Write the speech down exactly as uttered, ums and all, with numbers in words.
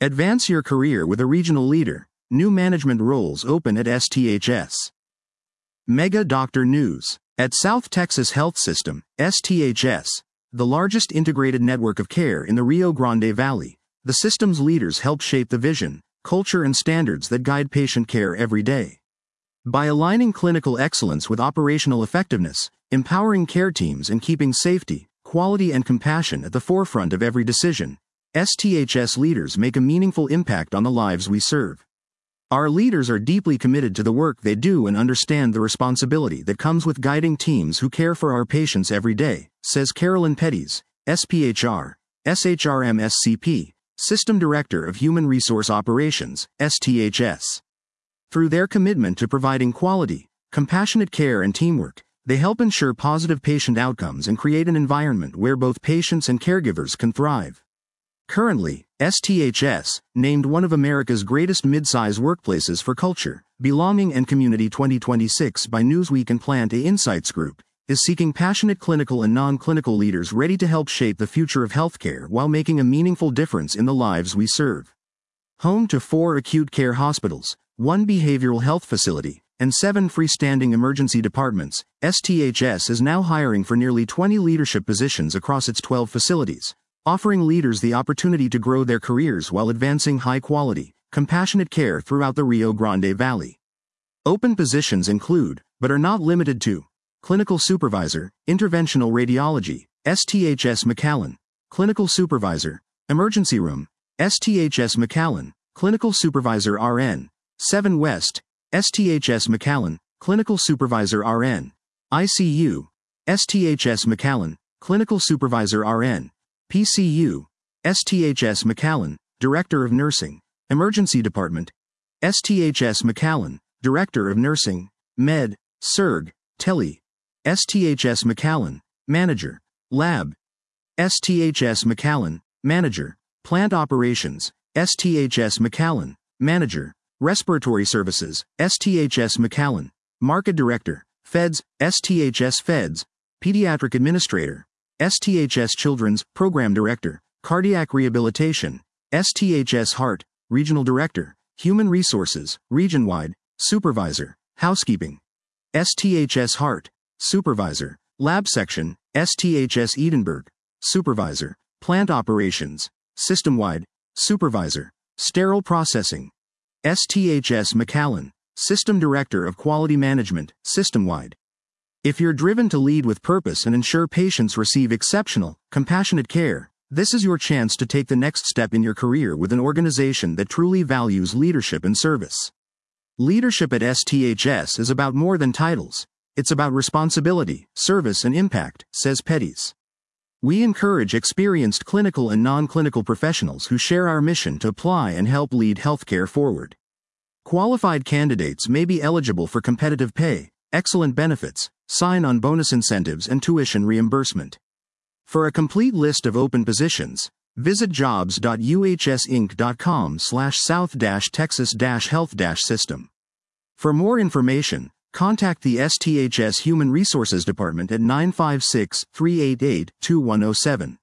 Advance your career with a regional leader. New management roles open at S T H S. Mega Doctor News. At South Texas Health System, S T H S, the largest integrated network of care in the Rio Grande Valley, the system's leaders help shape the vision, culture and standards that guide patient care every day. By aligning clinical excellence with operational effectiveness, empowering care teams and keeping safety, quality and compassion at the forefront of every decision, S T H S leaders make a meaningful impact on the lives we serve. Our leaders are deeply committed to the work they do and understand the responsibility that comes with guiding teams who care for our patients every day, says Carolyn Petties, S P H R, S H R M S C P, System Director of Human Resource Operations, S T H S. Through their commitment to providing quality, compassionate care and teamwork, they help ensure positive patient outcomes and create an environment where both patients and caregivers can thrive. Currently, S T H S, named one of America's greatest mid-size workplaces for culture, belonging and community twenty twenty-six by Newsweek and Plant A Insights Group, is seeking passionate clinical and non-clinical leaders ready to help shape the future of healthcare while making a meaningful difference in the lives we serve. Home to four acute care hospitals, one behavioral health facility, and seven freestanding emergency departments, S T H S is now hiring for nearly twenty leadership positions across its twelve facilities, offering leaders the opportunity to grow their careers while advancing high-quality, compassionate care throughout the Rio Grande Valley. Open positions include, but are not limited to, Clinical Supervisor, Interventional Radiology, S T H S McAllen, Clinical Supervisor, Emergency Room, S T H S McAllen, Clinical Supervisor R N, seven West, S T H S McAllen, Clinical Supervisor R N, I C U, S T H S McAllen, Clinical Supervisor R N, P C U, S T H S McAllen, Director of Nursing, Emergency Department, S T H S McAllen, Director of Nursing, Med, Surg, Tele, S T H S McAllen, Manager, Lab, S T H S McAllen, Manager, Plant Operations, S T H S McAllen, Manager, Respiratory Services, S T H S McAllen, Market Director, Feds, S T H S Feds, Pediatric Administrator, S T H S Children's Program Director, Cardiac Rehabilitation, S T H S Heart, Regional Director, Human Resources, Region-wide, Supervisor, Housekeeping, S T H S Heart, Supervisor, Lab Section, S T H S Edinburgh, Supervisor, Plant Operations, System-wide, Supervisor, Sterile Processing, S T H S McAllen, System Director of Quality Management, System-wide. If you're driven to lead with purpose and ensure patients receive exceptional, compassionate care, this is your chance to take the next step in your career with an organization that truly values leadership and service. Leadership at S T H S is about more than titles. It's about responsibility, service and impact, says Petties. We encourage experienced clinical and non-clinical professionals who share our mission to apply and help lead healthcare forward. Qualified candidates may be eligible for competitive pay, excellent benefits, sign-on bonus incentives and tuition reimbursement. For a complete list of open positions, visit jobs dot u h s inc dot com slash south texas health system. For more information, contact the S T H S Human Resources Department at nine five six, three eight eight, two one zero seven.